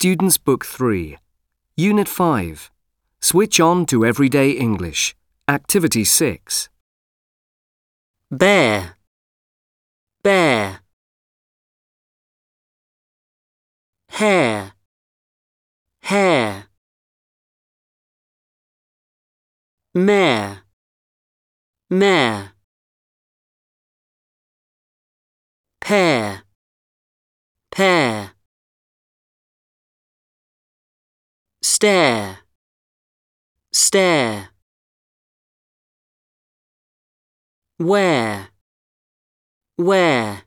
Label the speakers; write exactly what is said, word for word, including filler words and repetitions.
Speaker 1: Students' Book three, Unit five. Switch on to Everyday English. Activity six.
Speaker 2: Bear, bear. Hair, hair. Mare, mare. Pear, pear. Stare, stare. Wear, wear.